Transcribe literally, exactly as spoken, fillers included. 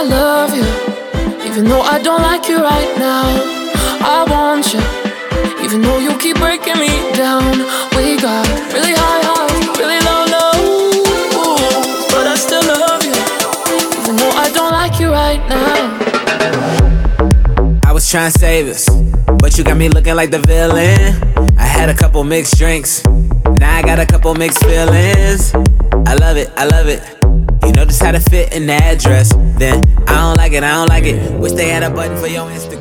I love you, even though I don't like you right now. I want you, even though you keep breaking me down. We got really high highs, really low lows, but I still love you, even though I don't like you right now. I was trying to save us, but you got me looking like the villain. I had a couple mixed drinks, now I got a couple mixed feelings. I love it, I love it. You know just how to fit in that dress. Then I don't like it, I don't like it. Wish they had a button for your Instagram.